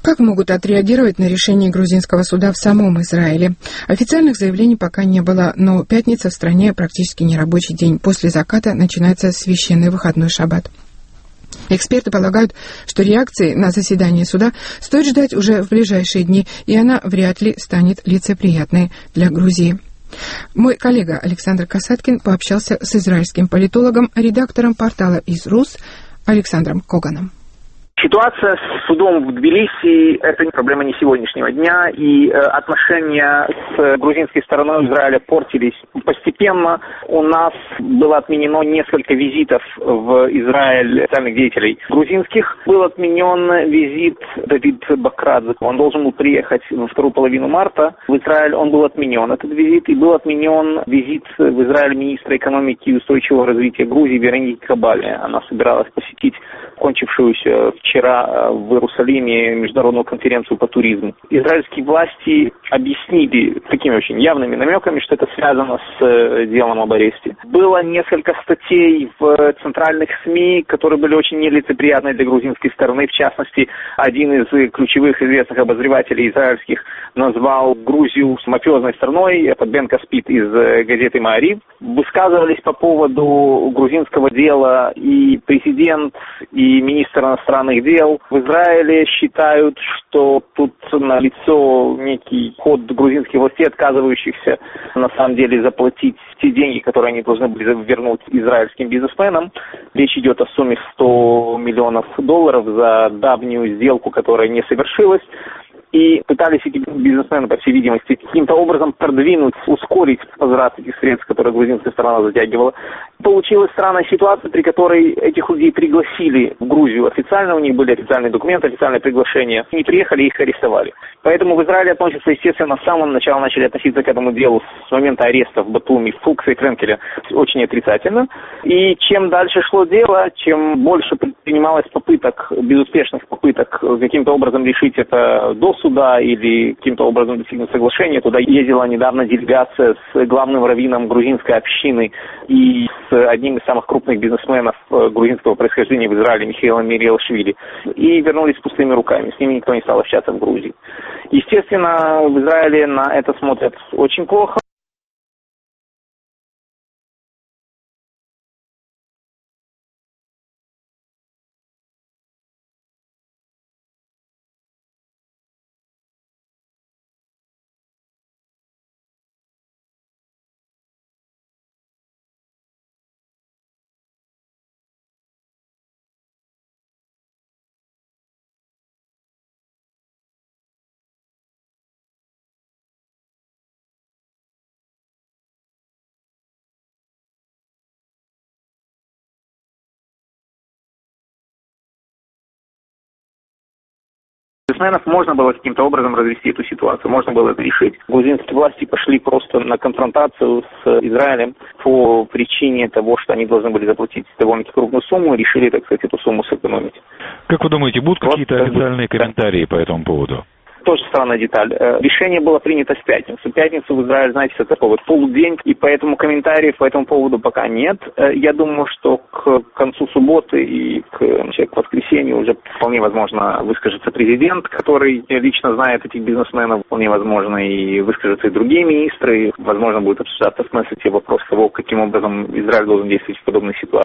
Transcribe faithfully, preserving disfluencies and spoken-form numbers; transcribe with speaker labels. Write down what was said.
Speaker 1: Как могут отреагировать на решение грузинского суда в самом Израиле? Официальных заявлений пока не было, но пятница в стране практически нерабочий день. После заката начинается священный выходной шаббат. Эксперты полагают, что реакции на заседание суда стоит ждать уже в ближайшие дни, и она вряд ли станет лицеприятной для Грузии. Мой коллега Александр Касаткин пообщался с израильским политологом, редактором портала «Изрус» Александром Коганом.
Speaker 2: Ситуация с судом в Тбилиси – это проблема не сегодняшнего дня, и э, отношения с грузинской стороной Израиля портились постепенно. У нас было отменено несколько визитов в Израиль официальных деятелей грузинских. Был отменен визит Давида Бакрадзе. Он должен был приехать во вторую половину марта в Израиль. Он был отменен, этот визит, и был отменен визит в Израиль министра экономики и устойчивого развития Грузии Вероники Кабали. Она собиралась посетить кончившуюся вчера в Иерусалиме международную конференцию по туризму. Израильские власти объяснили такими очень явными намеками, что это связано с делом об аресте. Было несколько статей в центральных СМИ, которые были очень нелицеприятны для грузинской стороны. В частности, один из ключевых известных обозревателей израильских назвал Грузию мафиозной страной. Это Бен Каспит из газеты «Маарив». Высказывались по поводу грузинского дела и президент, и министр иностранных дел. В Израиле считают, что тут налицо некий ход грузинских властей, отказывающихся на самом деле заплатить те деньги, которые они должны были вернуть израильским бизнесменам. Речь идет о сумме сто миллионов долларов за давнюю сделку, которая не совершилась. И пытались эти бизнесмены, по всей видимости, каким-то образом продвинуть, ускорить возврат этих средств, которые грузинская сторона затягивала. Получилась странная ситуация, при которой этих людей пригласили в Грузию официально, у них были официальные документы, официальные приглашения. Они приехали и их арестовали. Поэтому в Израиле относятся, естественно, с самого начала начали относиться к этому делу с момента ареста в Батуми, Фукса и Френкеля очень отрицательно. И чем дальше шло дело, чем больше предпринималось попыток, безуспешных попыток каким-то образом решить это до суда или каким-то образом достигнуть соглашения. Туда ездила недавно делегация с главным раввином грузинской общины и с одним из самых крупных бизнесменов грузинского происхождения в Израиле Михаилом Мириэлшвили. И вернулись с пустыми руками. С ними никто не стал общаться в Грузии. Естественно, в Израиле на это смотрят очень плохо. Бизнесменов можно было каким-то образом развести эту ситуацию, можно было это решить. Грузинские власти пошли просто на конфронтацию с Израилем по причине того, что они должны были заплатить довольно-таки крупную сумму, и решили, так сказать, эту сумму сэкономить.
Speaker 3: Как вы думаете, будут вот, какие-то официальные да. комментарии по этому поводу?
Speaker 2: Тоже странная деталь. Решение было принято в пятницу. В пятницу в Израиле, знаете, это такой вот полудень, и поэтому комментариев по этому поводу пока нет. Я думаю, что к концу субботы и к, к воскресенью уже вполне возможно выскажется президент, который лично знает этих бизнесменов. Вполне возможно и выскажутся и другие министры. Возможно, будет обсуждаться в Кнессете вопрос того, каким образом Израиль должен действовать в подобной ситуации.